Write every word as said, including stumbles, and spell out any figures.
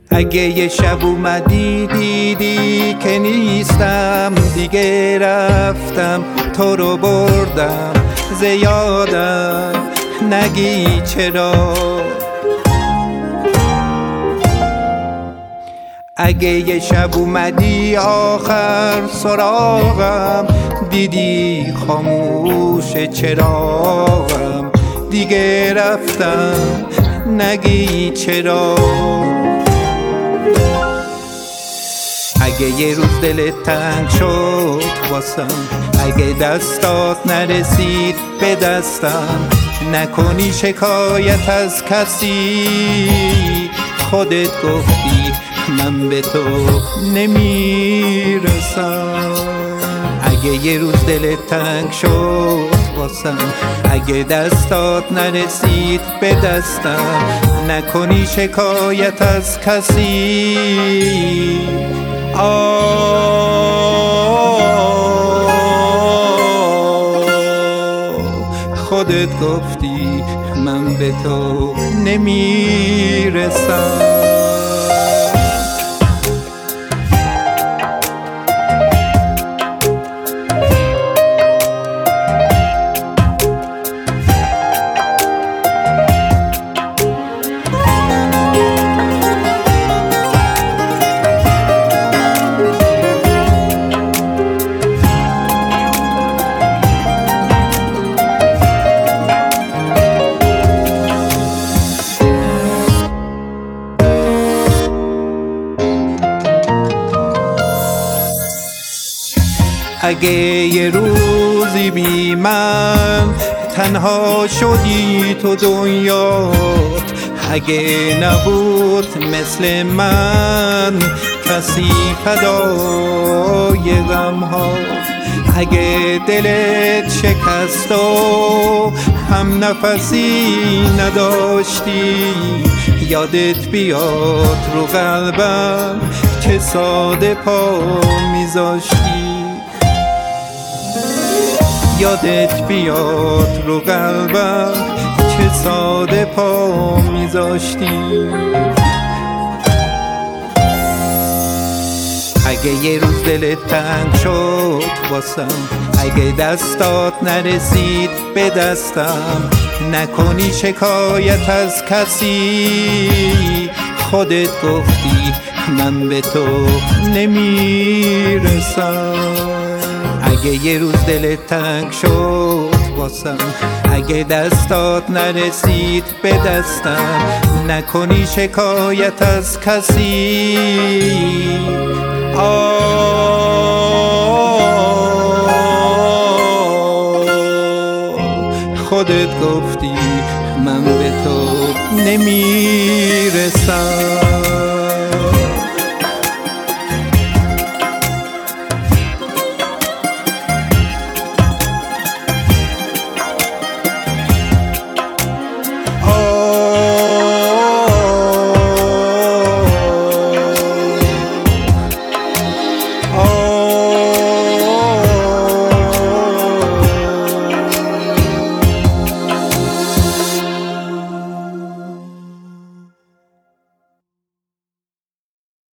اگه یه شب اومدی دیدی که نیستم دیگه، رفتم تو رو بردم زیادم، نگی چرا. اگه یه شب اومدی آخر سراغم، دیدی خاموش چراغم، دیگه رفتم نگی چرا. اگه یه روز دلت تنگ شد واسم، اگه دستات نرسید به دستم، نکنی شکایت از کسی، خودت گفتی من به تو نمیرسم. اگه یه روز دلت تنگ شد واسم، اگه دستات نرسید به دستم، نکنی شکایت از کسی. آه خودت گفتی من به تو نمیرسم. اگه یه روزی بی من تنها شدی تو دنیات، اگه نبود مثل من کسی فدای غم‌هات، اگه دلت شکست و هم نفسی نداشتی، یادت بیاد رو قلبم چه ساده پا میذاشتی. یادت بیاد رو قلبم چه ساده پا میذاشتی. اگه یه روز دلت تنگ شد واسم، اگه دستات نرسید به دستم، نکنی شکایت از کسی، خودت گفتی من به تو نمیرسم. اگه یه روز دلت تنگ شد واسم، اگه دستات نرسید به دستم، نکنی شکایت از کسی. آه خودت گفتی من به تو نمیرسم.